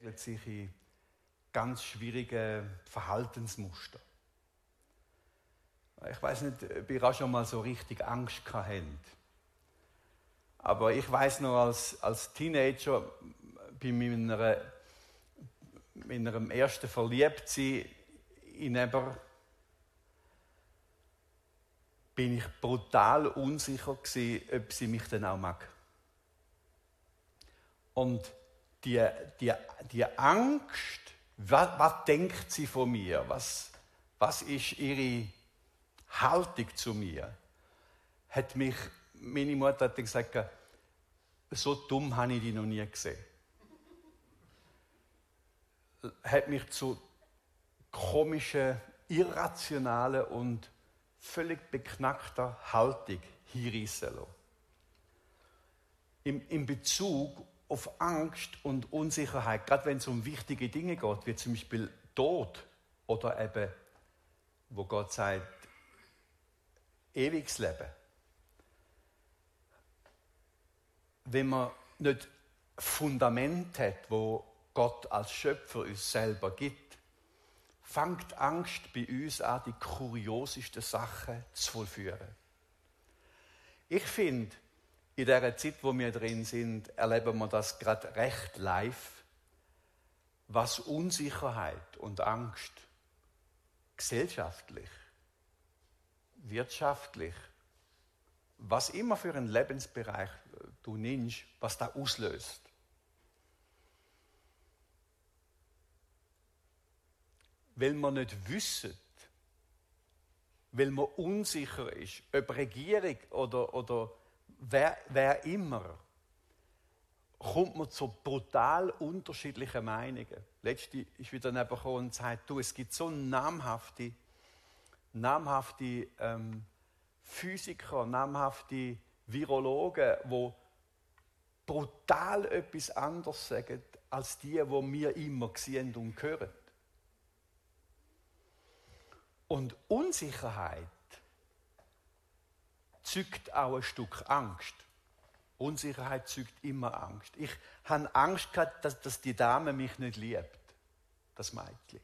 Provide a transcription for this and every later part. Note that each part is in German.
verlieren sich in ganz schwierige Verhaltensmuster. Ich weiß nicht, ob ihr auch schon mal so richtig Angst gehabt habt. Aber ich weiß noch, als Teenager bei meinem ersten Verliebtsein in jemanden bin ich brutal unsicher gewesen, ob sie mich dann auch mag. Und die Angst, was denkt sie von mir? Was ist ihre Haltung zu mir? Hat mich, meine Mutter hat gesagt, so dumm habe ich dich noch nie gesehen. Hat mich zu komischen, irrationalen und völlig beknackter Haltung hinreissen lassen. In Bezug auf Angst und Unsicherheit, gerade wenn es um wichtige Dinge geht, wie zum Beispiel Tod oder eben, wo Gott sagt, ewiges Leben. Wenn man nicht Fundament hat, wo Gott als Schöpfer uns selber gibt, fängt Angst bei uns an, die kuriosesten Sachen zu vollführen. Ich finde, in dieser Zeit, wo wir drin sind, erleben wir das gerade recht live, was Unsicherheit und Angst gesellschaftlich, wirtschaftlich, was immer für einen Lebensbereich du nimmst, was da auslöst. Weil man nicht wissen, weil man unsicher ist, ob Regierung oder wer immer, kommt man zu brutal unterschiedlichen Meinungen. Letztens ist wieder jemand gekommen und sagt, es gibt so namhafte Physiker, namhafte Virologen, die brutal etwas anderes sagen, als die wir immer sehen und hören. Und Unsicherheit zeugt auch ein Stück Angst. Unsicherheit zeugt immer Angst. Ich habe Angst gehabt, dass die Dame mich nicht liebt, das Mädchen.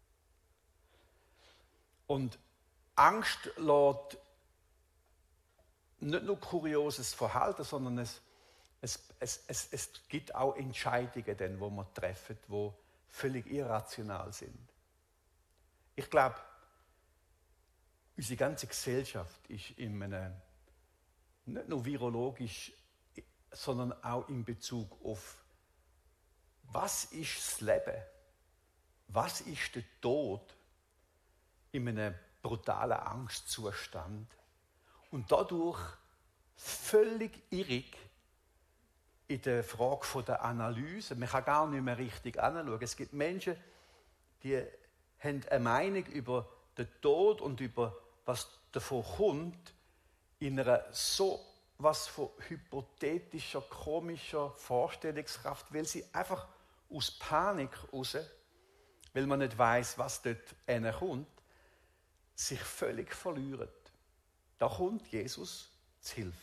Und Angst lässt nicht nur kurioses Verhalten, sondern es gibt auch Entscheidungen, die wir treffen, die völlig irrational sind. Ich glaube, unsere ganze Gesellschaft ist in einem, nicht nur virologisch, sondern auch in Bezug auf, was ist das Leben? Was ist der Tod in einem brutalen Angstzustand? Und dadurch völlig irrig in der Frage der Analyse. Man kann gar nicht mehr richtig anschauen. Es gibt Menschen, die haben eine Meinung über den Tod und über was davon kommt, in einer so was von hypothetischer, komischer Vorstellungskraft, weil sie einfach aus Panik raus, weil man nicht weiß, was dort kommt, sich völlig verlieren. Da kommt Jesus zu Hilfe.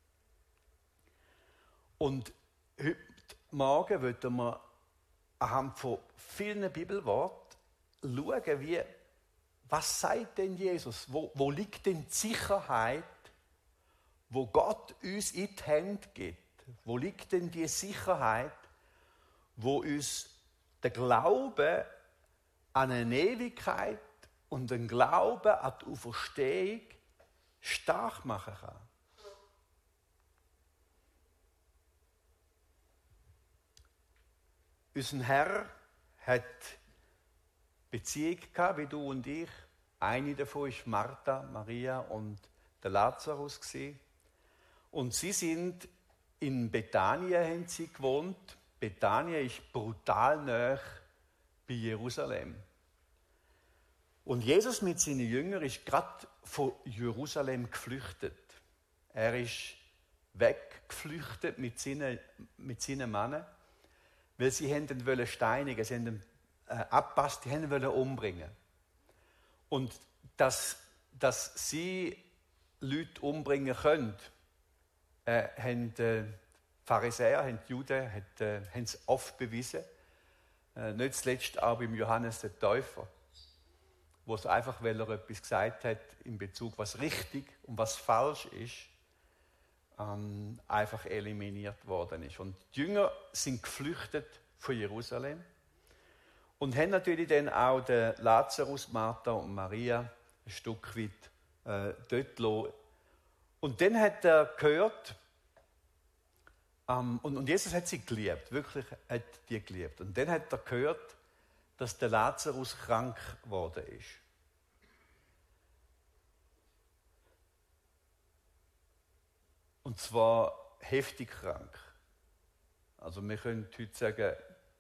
Und heute Morgen wollen wir anhand von vielen Bibelworten schauen, was sagt denn Jesus? Wo liegt denn die Sicherheit, wo Gott uns in die Hände gibt? Wo liegt denn die Sicherheit, wo uns der Glaube an eine Ewigkeit und den Glauben an die Auferstehung stark machen kann? Unser Herr hat Beziehung gehabt, wie du und ich. Eine davon war Martha, Maria und der Lazarus. Und sie sind in Bethanien haben sie gewohnt. Bethanien ist brutal nahe bei Jerusalem. Und Jesus mit seinen Jüngern ist gerade von Jerusalem geflüchtet. Er ist weggeflüchtet mit seinen Männern, weil sie ihn wollen steinigen, sie haben ihn abpasst, die wollen umbringen. Und dass sie Leute umbringen können, haben die Pharisäer, haben die Juden, haben es oft bewiesen, Nicht zuletzt auch beim Johannes der Täufer, wo es einfach, weil er etwas gesagt hat in Bezug, was richtig und was falsch ist, einfach eliminiert worden ist. Und die Jünger sind geflüchtet von Jerusalem und haben natürlich dann auch den Lazarus, Martha und Maria ein Stück weit dort gelassen. Und dann hat er gehört, und Jesus hat sie geliebt, wirklich hat die geliebt. Und dann hat er gehört, dass der Lazarus krank geworden ist. Und zwar heftig krank. Also wir können heute sagen,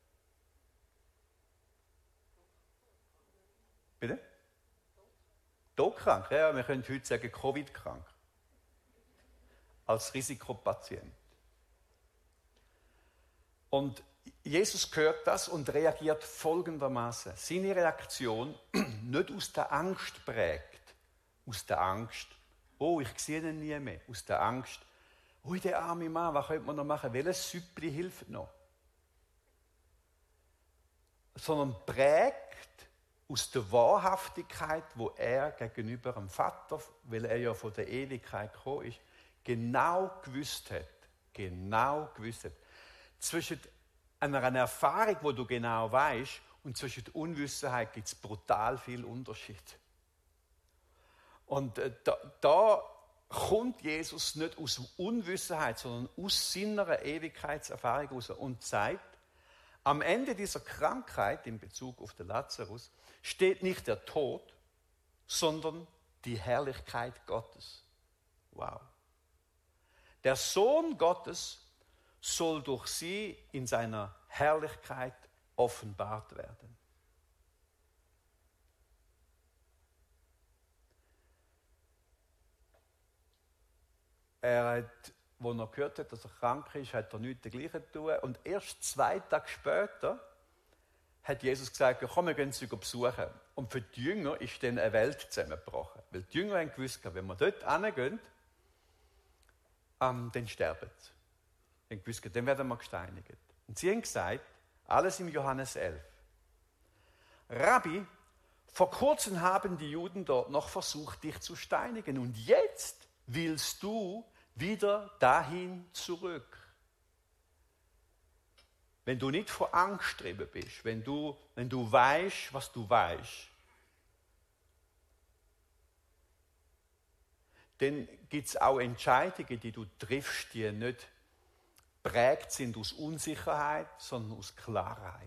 bitte? Todkrank, ja, wir können heute sagen Covid-krank. Als Risikopatient. Und Jesus hört das und reagiert folgendermaßen. Seine Reaktion nicht aus der Angst prägt, aus der Angst, oh, ich sehe ihn nie mehr, aus der Angst, oh, der arme Mann, was könnte man noch machen, welches Süppli hilft noch? Sondern prägt aus der Wahrhaftigkeit, wo er gegenüber dem Vater, weil er ja von der Ewigkeit gekommen ist, genau gewusst hat, zwischen einer Erfahrung, wo du genau weißt, und zwischen der Unwissenheit gibt es brutal viel Unterschied. Und da kommt Jesus nicht aus Unwissenheit, sondern aus seiner Ewigkeitserfahrung heraus und sagt, am Ende dieser Krankheit in Bezug auf den Lazarus steht nicht der Tod, sondern die Herrlichkeit Gottes. Wow. Der Sohn Gottes soll durch sie in seiner Herrlichkeit offenbart werden. Er hat, als er gehört hat, dass er krank ist, hat er nichts dergleichen getan. Und erst 2 Tage später hat Jesus gesagt, komm, wir gehen sie besuchen. Und für die Jünger ist dann eine Welt zusammengebrochen. Weil die Jünger haben gewusst, wenn wir dort hingehen, dann sterben sie. Sie haben gewusst, dann werden wir gesteinigt. Und sie haben gesagt, alles im Johannes 11. Rabbi, vor kurzem haben die Juden dort noch versucht, dich zu steinigen. Und jetzt willst du wieder dahin zurück. Wenn du nicht vor Angst getrieben bist, wenn du weißt, was du weißt, dann gibt es auch Entscheidungen, die du triffst, die nicht prägt sind aus Unsicherheit, sondern aus Klarheit.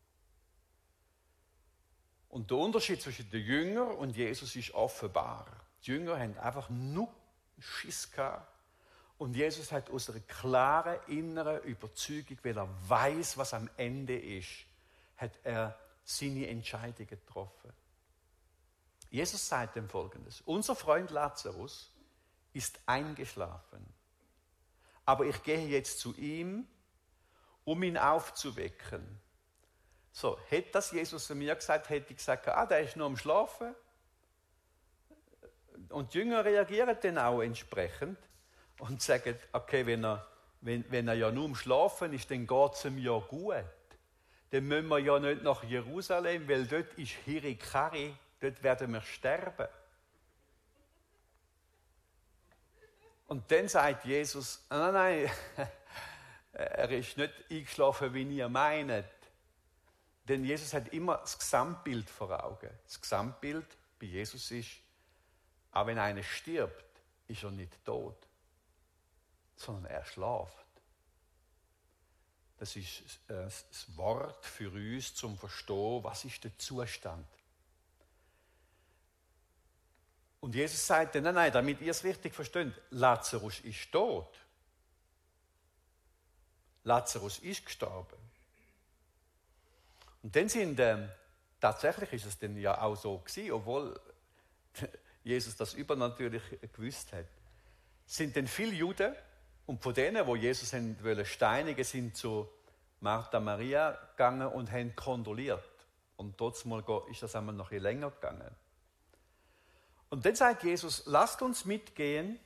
Und der Unterschied zwischen den Jüngern und Jesus ist offenbar. Die Jünger haben einfach nur Schiss gehabt. Und Jesus hat aus einer klaren inneren Überzeugung, weil er weiß, was am Ende ist, hat er seine Entscheidung getroffen. Jesus sagt ihm Folgendes: Unser Freund Lazarus ist eingeschlafen. Aber ich gehe jetzt zu ihm, um ihn aufzuwecken. So, hätte das Jesus zu mir gesagt, hätte ich gesagt, der ist nur am Schlafen. Und die Jünger reagieren dann auch entsprechend und sagen, okay, wenn er ja nur am Schlafen ist, dann geht es ihm ja gut. Dann müssen wir ja nicht nach Jerusalem, weil dort ist Hirikari, dort werden wir sterben. Und dann sagt Jesus, nein, er ist nicht eingeschlafen, wie ihr meint. Denn Jesus hat immer das Gesamtbild vor Augen. Das Gesamtbild bei Jesus ist, auch wenn einer stirbt, ist er nicht tot, sondern er schläft. Das ist das Wort für uns zum Verstehen, was ist der Zustand. Und Jesus sagte, nein, damit ihr es richtig versteht, Lazarus ist tot. Lazarus ist gestorben. Und dann tatsächlich ist es dann ja auch so gewesen, obwohl Jesus das übernatürlich gewusst hat, sind dann viele Juden, und von denen, wo Jesus wollte steinigen, sind zu Martha Maria gegangen und haben kondoliert. Und trotzdem ist das einmal noch ein bisschen länger gegangen. Und dann sagt Jesus, lasst uns mitgehen.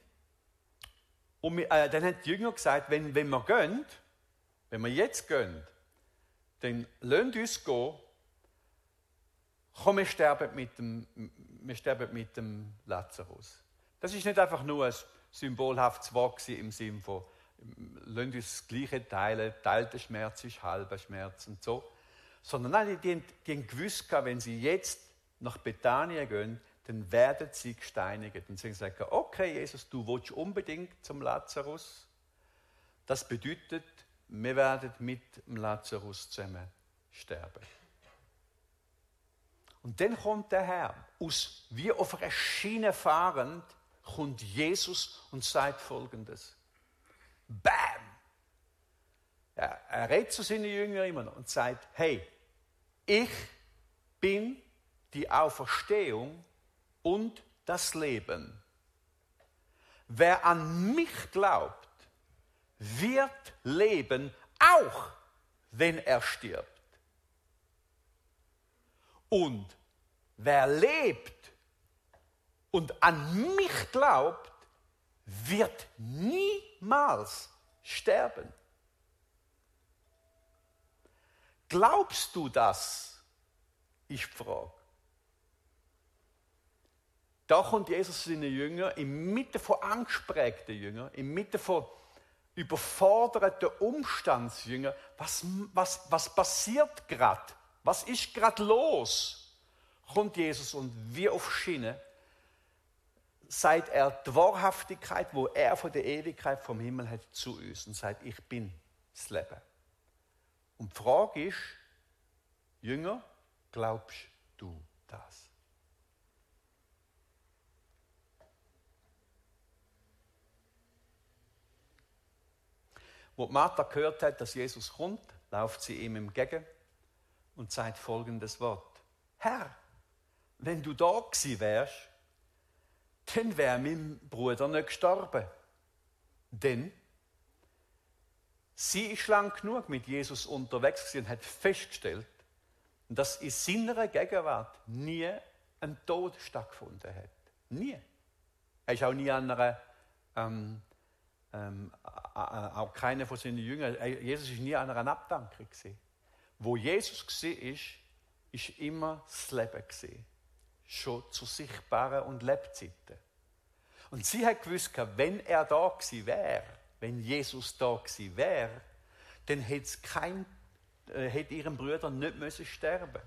Und dann haben die Jünger gesagt, wenn wir jetzt gehen, dann lasst uns gehen. Komm, wir sterben mit dem Lazarus. Das ist nicht einfach nur ein symbolhaftes Wort im Sinne von, lasst uns das Gleiche teilen, teilter Schmerz ist halber Schmerz und so. Sondern nein, die haben gewusst, wenn sie jetzt nach Bethanien gehen, dann werden sie gesteinigt. Und sie sagen, okay, Jesus, du willst unbedingt zum Lazarus. Das bedeutet, wir werden mit dem Lazarus zusammen sterben. Und dann kommt der Herr, wie auf einer Schiene fahrend, kommt Jesus und sagt Folgendes. Bam! Er redet zu seinen Jüngern immer noch und sagt, hey, ich bin die Auferstehung und das Leben. Wer an mich glaubt, wird leben, auch wenn er stirbt. Und wer lebt und an mich glaubt, wird niemals sterben. Glaubst du das? Ich frage. Da kommt Jesus zu seinen Jüngern, inmitten von angstprägten Jüngern, inmitten von überforderten Umstandsjüngern. Was passiert gerade? Was ist gerade los? Kommt Jesus und wie auf Schiene sagt er die Wahrhaftigkeit, wo er von der Ewigkeit vom Himmel hat, zu uns und sagt, ich bin das Leben. Und die Frage ist, Jünger, glaubst du das? Wo Martha gehört hat, dass Jesus kommt, läuft sie ihm entgegen und sagt folgendes Wort. Herr, wenn du da gewesen wärst, dann wäre mein Bruder nicht gestorben. Denn sie ist lang genug mit Jesus unterwegs und hat festgestellt, dass in seiner Gegenwart nie ein Tod stattgefunden hat. Nie. Er ist auch nie an einer, auch keiner von seinen Jüngern, Jesus ist nie an einer Abdankung gewesen. Wo Jesus war, ist immer das Leben gewesen. Schon zu sichtbaren und Lebzeiten. Und sie hat gewusst, wenn er da gewesen wäre, wenn Jesus da gewesen wäre, dann hätte ihren Bruder nicht müssen sterben.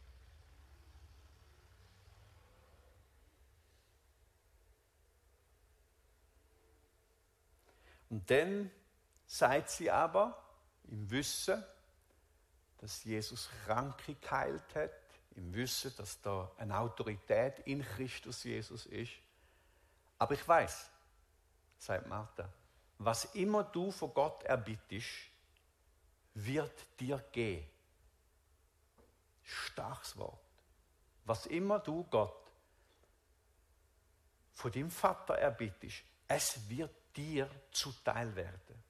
Und dann sagt sie aber, im Wissen, dass Jesus Kranke geheilt hat, im Wissen, dass da eine Autorität in Christus Jesus ist. Aber ich weiß, sagt Martha, was immer du von Gott erbittest, wird dir gehen. Starkes Wort. Was immer du Gott von deinem Vater erbittest, es wird dir zuteil werden.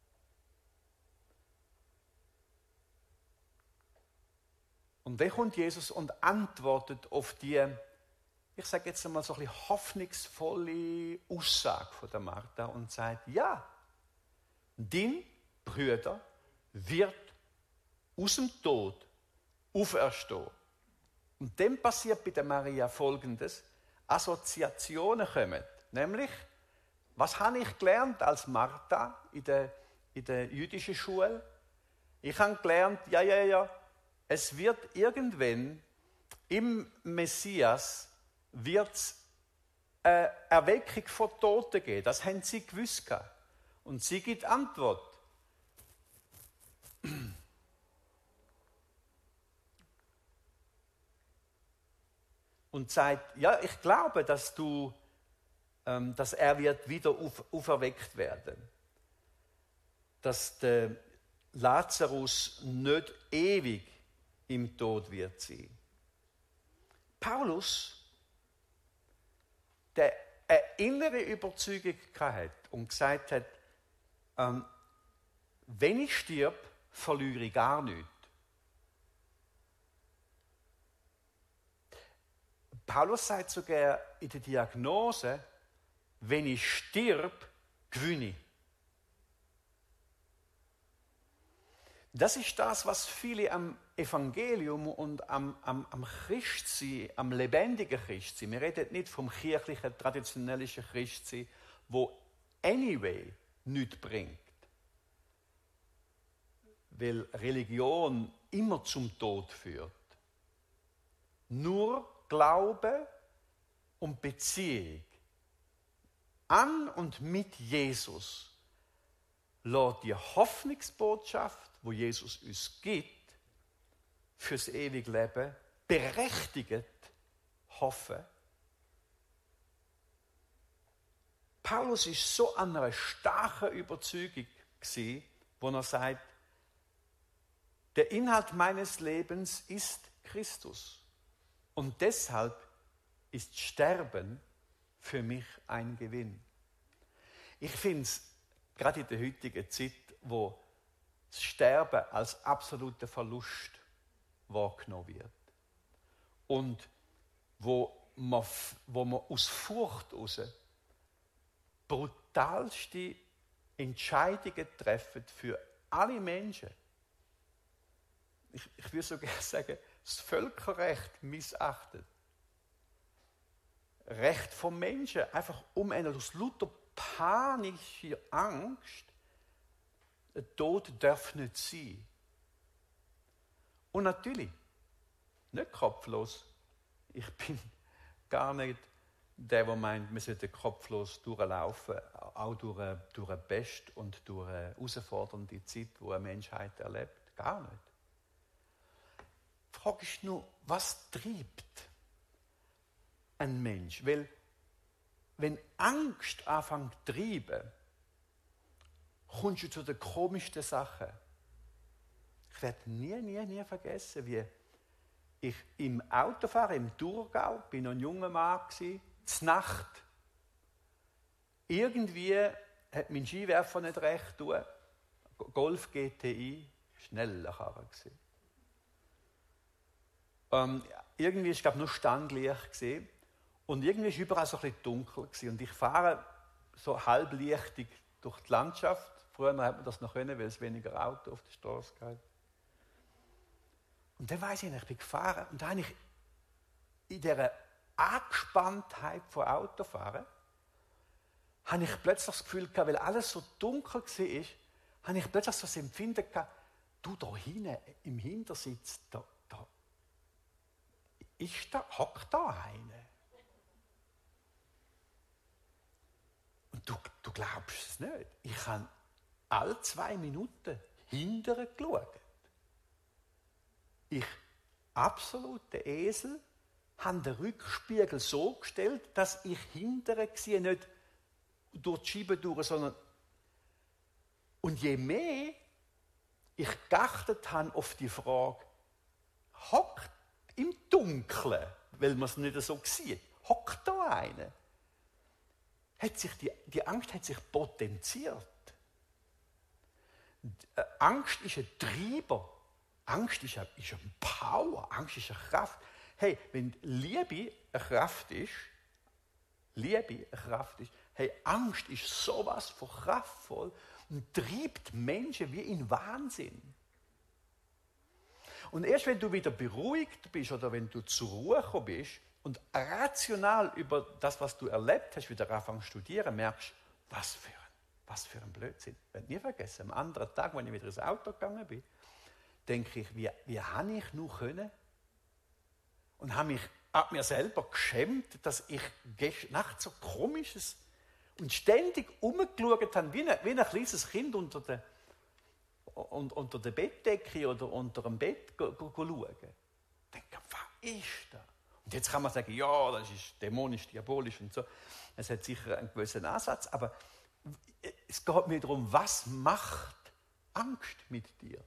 Und dann kommt Jesus und antwortet auf die, ich sage jetzt einmal so ein bisschen hoffnungsvolle Aussage von der Martha und sagt, ja, dein Bruder wird aus dem Tod auferstehen. Und dann passiert bei der Maria Folgendes, Assoziationen kommen, nämlich, was habe ich gelernt als Martha in der jüdischen Schule? Ich habe gelernt, es wird irgendwann im Messias wird's eine Erweckung von Toten geben. Das haben sie gewusst. Und sie gibt Antwort. Und sagt, ja, ich glaube, dass er wird wieder auferweckt werden. Dass der Lazarus nicht ewig im Tod wird sein. Paulus, der eine innere Überzeugung hatte und gesagt hat, wenn ich stirb, verliere ich gar nichts. Paulus sagt sogar in der Diagnose, wenn ich stirb, gewinne ich. Das ist das, was viele am Evangelium und am Christsein, am lebendigen Christsein, wir reden nicht vom kirchlichen, traditionellen Christsein, wo anyway nichts bringt. Weil Religion immer zum Tod führt. Nur Glaube und Beziehung an und mit Jesus lässt die Hoffnungsbotschaft, wo Jesus uns gibt, fürs ewige Leben, berechtigt hoffen. Paulus ist so an einer starken Überzeugung gewesen, wo er sagt, der Inhalt meines Lebens ist Christus. Und deshalb ist Sterben für mich ein Gewinn. Ich finde es, gerade in der heutigen Zeit, wo das Sterben als absoluter Verlust wahrgenommen wird. Und wo man aus Furcht heraus brutalste Entscheidungen treffen für alle Menschen. Ich würde so gerne sagen, das Völkerrecht missachtet. Recht vom Menschen, einfach aus lauter panischer Angst, der Tod darf nicht sein. Und natürlich, nicht kopflos. Ich bin gar nicht der meint, wir sollten kopflos durchlaufen, auch durch eine Pest und durch eine herausfordernde Zeit, die eine Menschheit erlebt. Gar nicht. Die Frage ist nur, was treibt ein Mensch? Weil, wenn Angst anfängt zu treiben, kommst du zu den komischsten Sachen. Ich werde nie vergessen, wie ich im Autofahren im Thurgau, bin noch ein junger Mann gewesen, zur Nacht. Irgendwie hat mein Skiwerfer nicht recht tun. Golf GTI, schneller Karre gewesen. Irgendwie war es nur Standlicht gewesen. Und irgendwie war es überall so ein bisschen dunkel gewesen. Und ich fahre so halblichtig durch die Landschaft. Früher hat man das noch können, weil es weniger Auto auf der Straße gab. Und dann weiss ich bin gefahren und dann habe ich in dieser Angespanntheit von Autofahren, habe ich plötzlich das Gefühl gehabt, weil alles so dunkel war, habe ich plötzlich so das Empfinden gehabt, du da hinten im Hintersitz, da hockt da einer. Und du glaubst es nicht. Ich habe alle 2 Minuten hinterher geschaut. Ich, absoluter Esel, habe den Rückspiegel so gestellt, dass ich hinterher war, nicht durch die Scheibe durch, sondern und je mehr ich geachtet habe auf die Frage, hockt im Dunkeln, weil man es nicht so sieht, hockt da einer, hat sich die Angst hat sich potenziert. Angst ist ein Treiber. Angst ist eine Power, Angst ist eine Kraft. Hey, wenn Liebe eine Kraft ist, hey, Angst ist sowas von kraftvoll und treibt Menschen wie in Wahnsinn. Und erst wenn du wieder beruhigt bist oder wenn du zur Ruhe gekommen bist und rational über das, was du erlebt hast, wieder anfangen zu studieren, merkst, was für ein Blödsinn. Ich werde nie vergessen, am anderen Tag, wenn ich wieder ins Auto gegangen bin, denke ich, wie habe ich nur können? Und habe mich ab mir selber geschämt, dass ich nachts so komisches und ständig umgeschaut habe, wie ein kleines Kind unter der Bettdecke oder unter dem Bett schauen. Ich denke, was ist das? Und jetzt kann man sagen, ja, das ist dämonisch, diabolisch und so. Es hat sicher einen gewissen Ansatz, aber es geht mir darum, was macht Angst mit dir?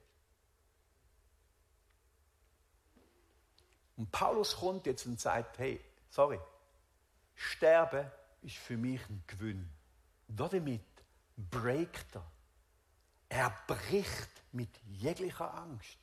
Und Paulus kommt jetzt und sagt, hey, sorry, Sterben ist für mich ein Gewinn. Damit breakt er. Er bricht mit jeglicher Angst.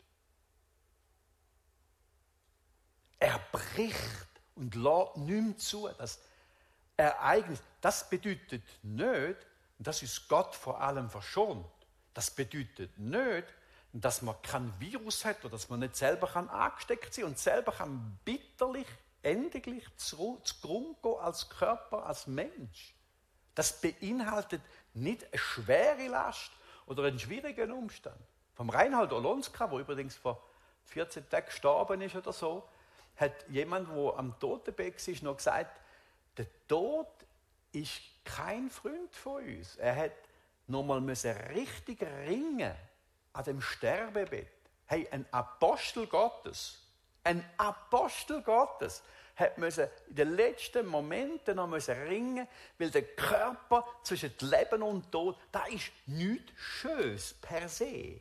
Er bricht und lässt nichts zu. Das Ereignis, das bedeutet nicht, und das ist Gott vor allem verschont, das bedeutet nicht, und dass man kein Virus hat oder dass man nicht selber angesteckt sein kann und selber kann bitterlich, endlich zugrunde gehen als Körper, als Mensch. Das beinhaltet nicht eine schwere Last oder einen schwierigen Umstand. Vom Reinhold Olonska, der übrigens vor 14 Tagen gestorben ist oder so, hat jemand, der am Totenbett ist, noch gesagt, der Tod ist kein Freund von uns. Er hat nochmal richtig ringen an dem Sterbebett. Hey, ein Apostel Gottes hat müssen in den letzten Momenten noch ringen, weil der Körper zwischen Leben und Tod, da ist nichts Schönes per se.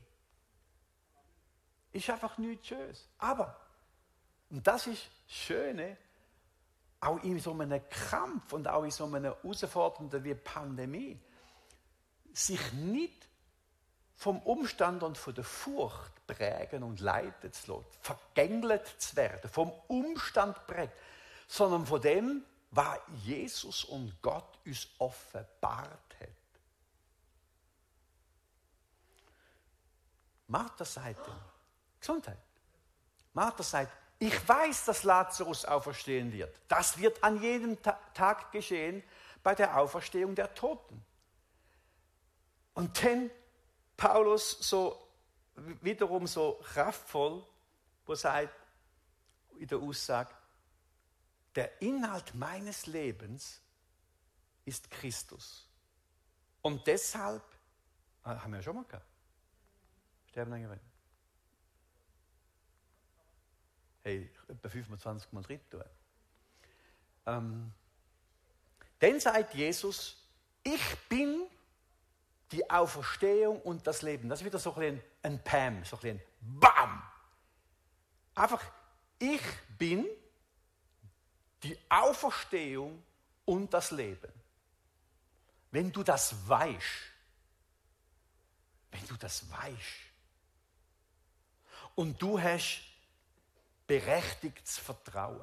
Ist einfach nichts Schönes. Aber, und das ist das Schöne, auch in so einem Kampf und auch in so einer herausfordernden wie Pandemie, sich nicht vom Umstand und von der Furcht prägen und leiten zu lassen, vergängelt zu werden, vom Umstand prägt, sondern von dem, was Jesus und Gott uns offenbart hat. Martha sagt ihm, Gesundheit. Martha sagt, ich weiß, dass Lazarus auferstehen wird. Das wird an jedem Tag geschehen bei der Auferstehung der Toten. Und dann Paulus wiederum so kraftvoll, wo sagt in der Aussage, der Inhalt meines Lebens ist Christus. Und deshalb, haben wir ja schon mal gehabt, sterben dann gewinnt. Hey, etwa 25 Mal dritt tun. Dann sagt Jesus, ich bin die Auferstehung und das Leben. Das ist wieder so ein Pam, so ein Bam. Einfach, ich bin die Auferstehung und das Leben. Wenn du das weißt, und du hast berechtigtes Vertrauen.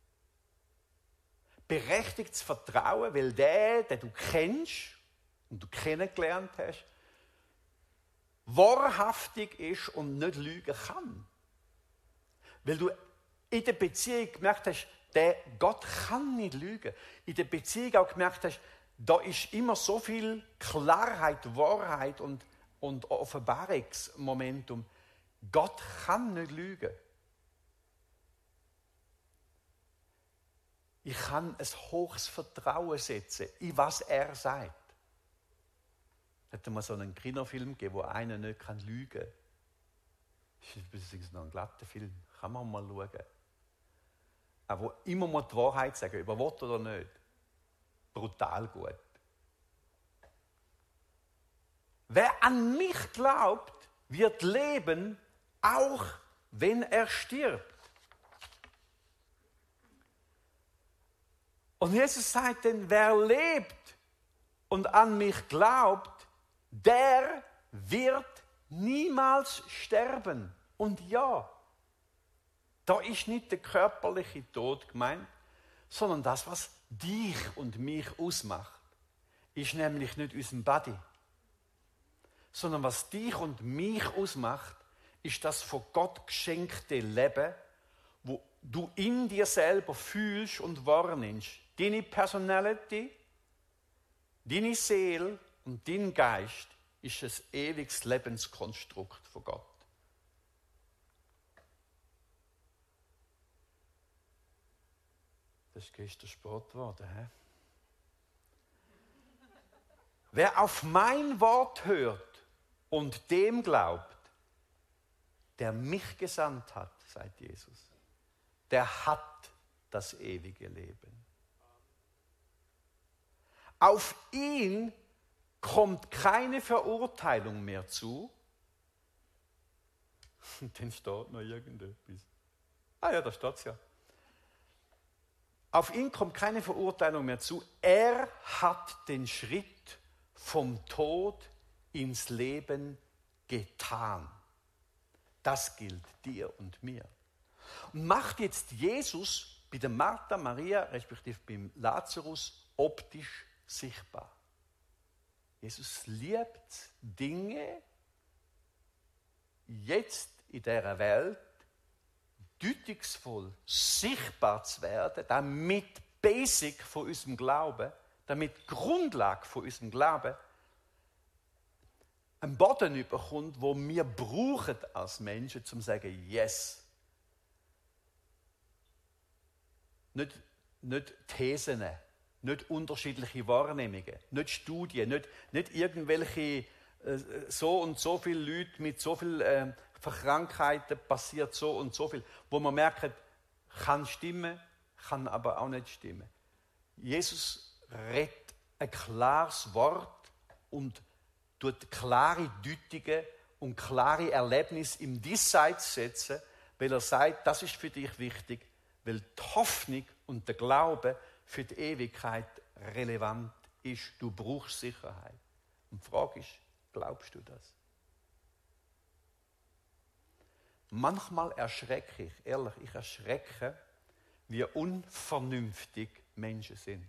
Berechtigtes Vertrauen, weil der du kennst und du kennengelernt hast, wahrhaftig ist und nicht lügen kann. Weil du in der Beziehung gemerkt hast, der Gott kann nicht lügen. In der Beziehung auch gemerkt hast, da ist immer so viel Klarheit, Wahrheit und Offenbarungsmomentum. Gott kann nicht lügen. Ich kann ein hohes Vertrauen setzen, in was er sagt. Es hat mal so einen Kinofilm gegeben, wo einer nicht lügen kann. Das ist noch ein glatter Film, kann man mal schauen. Aber wo immer mal die Wahrheit sagen, über Wort oder nicht. Brutal gut. Wer an mich glaubt, wird leben, auch wenn er stirbt. Und Jesus sagt dann, wer lebt und an mich glaubt, der wird niemals sterben. Und ja, da ist nicht der körperliche Tod gemeint, sondern das, was dich und mich ausmacht, ist nämlich nicht unser Body, sondern was dich und mich ausmacht, ist das von Gott geschenkte Leben, wo du in dir selber fühlst und wahrnimmst. Deine Personality, deine Seele und dein Geist ist ein ewiges Lebenskonstrukt von Gott. Das ist gestern Sport geworden. He? Wer auf mein Wort hört und dem glaubt, der mich gesandt hat, sagt Jesus, der hat das ewige Leben. Auf ihn kommt keine Verurteilung mehr zu. Und dann steht noch irgendetwas. Ah ja, da steht es ja. Auf ihn kommt keine Verurteilung mehr zu. Er hat den Schritt vom Tod ins Leben getan. Das gilt dir und mir. Und macht jetzt Jesus bei der Martha, Maria, respektive beim Lazarus optisch sichtbar. Jesus liebt Dinge jetzt in dieser Welt deutungsvoll sichtbar zu werden, damit Basic von unserem Glauben, damit Grundlage von unserem Glauben einen Boden überkommt, wo wir brauchen als Menschen, um zu sagen, yes. Nicht Thesen, nicht unterschiedliche Wahrnehmungen, nicht Studien, nicht irgendwelche so und so viele Leute mit so vielen Krankheiten passiert so und so viel, wo man merkt, kann stimmen, kann aber auch nicht stimmen. Jesus redet ein klares Wort und tut klare Deutungen und klare Erlebnisse im Diesseits setzen, weil er sagt, das ist für dich wichtig, weil die Hoffnung und der Glaube für die Ewigkeit relevant ist. Du brauchst Sicherheit. Und die Frage ist, glaubst du das? Manchmal erschrecke ich, ehrlich, ich erschrecke, wie unvernünftig Menschen sind.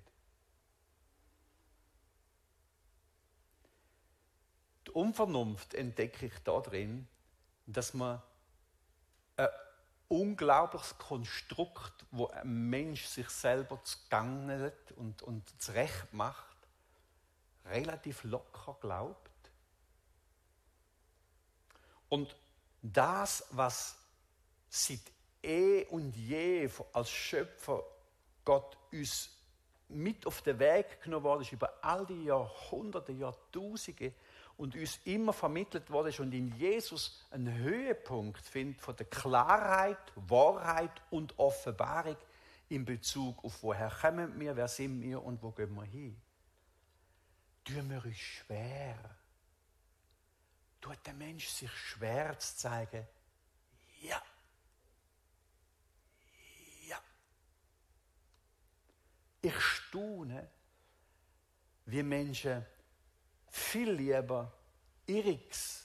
Die Unvernunft entdecke ich darin, dass man ein unglaubliches Konstrukt, wo ein Mensch sich selber zugangelt und zurecht macht, relativ locker glaubt. Und das, was seit und je als Schöpfer Gott uns mit auf den Weg genommen worden ist, über all die Jahrhunderte, Jahrtausende, und uns immer vermittelt worden ist und in Jesus einen Höhepunkt findet von der Klarheit, Wahrheit und Offenbarung in Bezug auf woher kommen wir, wer sind wir und wo gehen wir hin. Tun wir uns schwer. Tut der Mensch sich schwer zu zeigen, ja. Ja. Ich staune, wie Menschen viel lieber Irriges,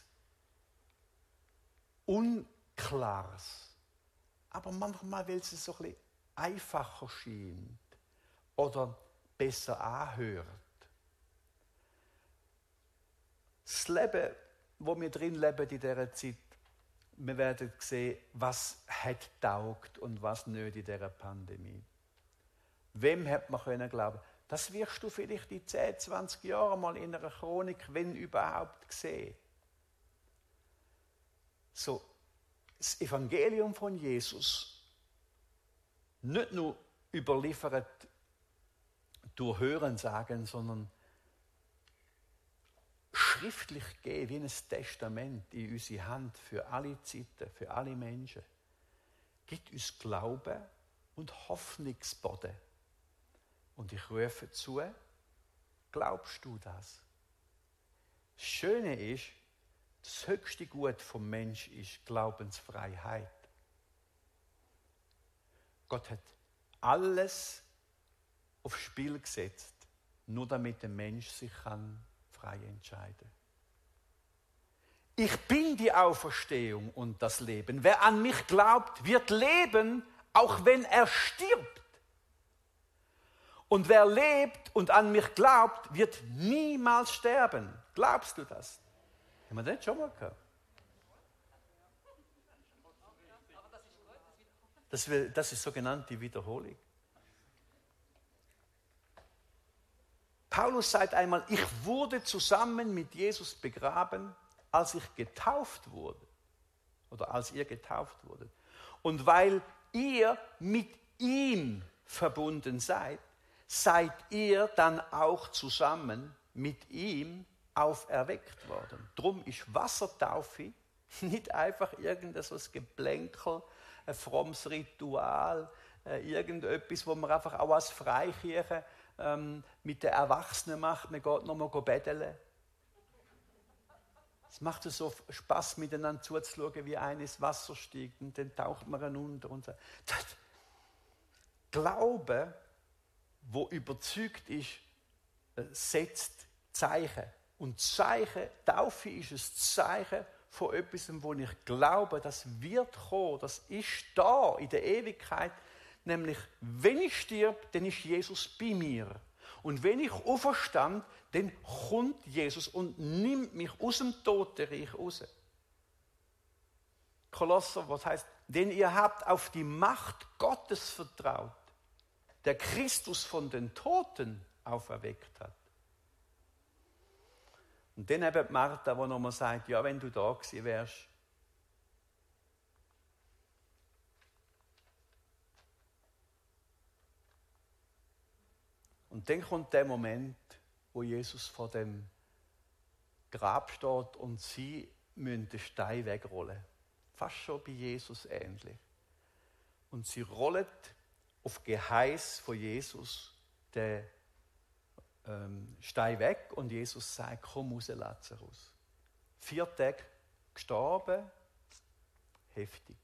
Unklares, aber manchmal, weil es so ein bisschen einfacher scheint oder besser anhört. Das Leben, wo wir drin leben in dieser Zeit, wir werden sehen, was hat taugt und was nicht in dieser Pandemie. Wem hat man können glauben? Das wirst du vielleicht in 10, 20 Jahren mal in einer Chronik, wenn überhaupt, sehen. So, das Evangelium von Jesus, nicht nur überliefert durch Hörensagen, sondern schriftlich geben, wie ein Testament in unsere Hand für alle Zeiten, für alle Menschen, gibt uns Glauben und Hoffnungsboden. Und ich rufe zu, glaubst du das? Das Schöne ist, das höchste Gut vom Mensch ist Glaubensfreiheit. Gott hat alles aufs Spiel gesetzt, nur damit der Mensch sich frei entscheiden kann. Ich bin die Auferstehung und das Leben. Wer an mich glaubt, wird leben, auch wenn er stirbt. Und wer lebt und an mich glaubt, wird niemals sterben. Glaubst du das? Haben wir das schon mal gehört? Das ist sogenannte Wiederholung. Paulus sagt einmal, ich wurde zusammen mit Jesus begraben, als ich getauft wurde. Oder als ihr getauft wurdet. Und weil ihr mit ihm verbunden seid, seid ihr dann auch zusammen mit ihm auferweckt worden. Drum ist Wassertaufe nicht einfach irgendetwas so Geplänkel, ein frommes Ritual, irgendetwas, wo man einfach auch als Freikirche mit den Erwachsenen macht. Man geht nochmal betteln. Es macht so Spaß, miteinander zuzuschauen, wie eines Wasser steigt und dann taucht man runter. Und so. Glaube, wo überzeugt ist, setzt Zeichen. Und Zeichen, Taufe ist ein Zeichen von etwas, wo ich glaube, das wird kommen, das ist da in der Ewigkeit. Nämlich, wenn ich stirb, dann ist Jesus bei mir. Und wenn ich auferstand, dann kommt Jesus und nimmt mich aus dem Totenreich raus. Kolosser, was heißt, denn ihr habt auf die Macht Gottes vertraut, der Christus von den Toten auferweckt hat. Und dann eben Martha, wo nochmal sagt, ja, wenn du da gewesen wärst. Und dann kommt der Moment, wo Jesus vor dem Grab steht und sie müssen den Stein wegrollen. Fast schon bei Jesus ähnlich. Und sie rollen auf Geheiß von Jesus den Stein weg und Jesus sagt, komm raus, Lazarus. 4 Tage gestorben, heftig.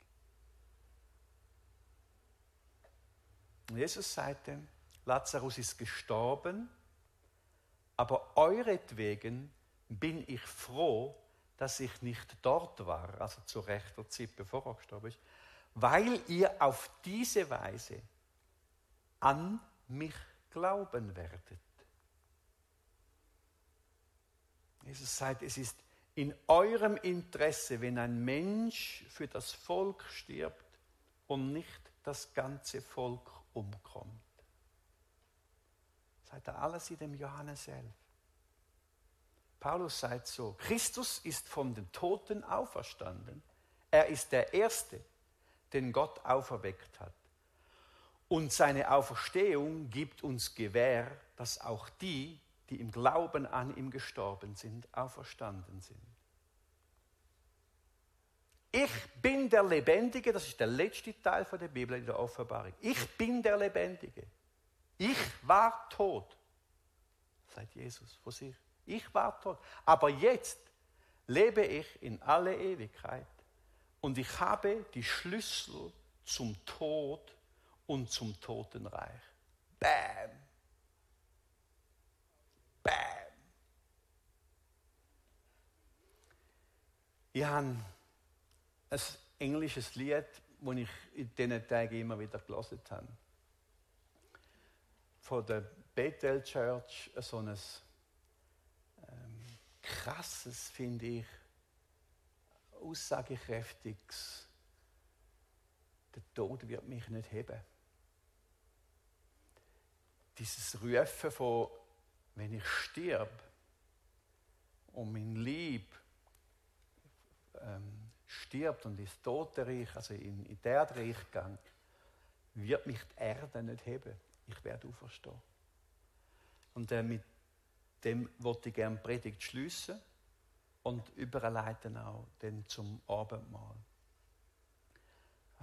Und Jesus sagt dann, Lazarus ist gestorben, aber euretwegen bin ich froh, dass ich nicht dort war, also zur rechten Zeit, bevor er gestorben ist, weil ihr auf diese Weise an mich glauben werdet. Jesus sagt, es ist in eurem Interesse, wenn ein Mensch für das Volk stirbt und nicht das ganze Volk umkommt. Sagt er alles in dem Johannes 11. Paulus sagt so, Christus ist von den Toten auferstanden. Er ist der Erste, den Gott auferweckt hat. Und seine Auferstehung gibt uns Gewähr, dass auch die im Glauben an ihn gestorben sind, auferstanden sind. Ich bin der Lebendige, das ist der letzte Teil von der Bibel in der Offenbarung. Ich bin der Lebendige. Ich war tot, sagt Jesus von sich. Ich war tot. Aber jetzt lebe ich in alle Ewigkeit und ich habe die Schlüssel zum Tod und zum Totenreich. Bam! Bam! Ich habe ein englisches Lied, das ich in diesen Tagen immer wieder gelesen habe. Von der Bethel Church, so ein krasses, finde ich, aussagekräftiges, der Tod wird mich nicht heben. Dieses Rufen von, wenn ich sterbe und mein Lieb stirbt und ins Totenreich, also in den Erdreich gegangen, wird mich die Erde nicht heben. Ich werde auferstehen. Und mit dem wollte ich gerne die Predigt schliessen und überleiten auch dann zum Abendmahl.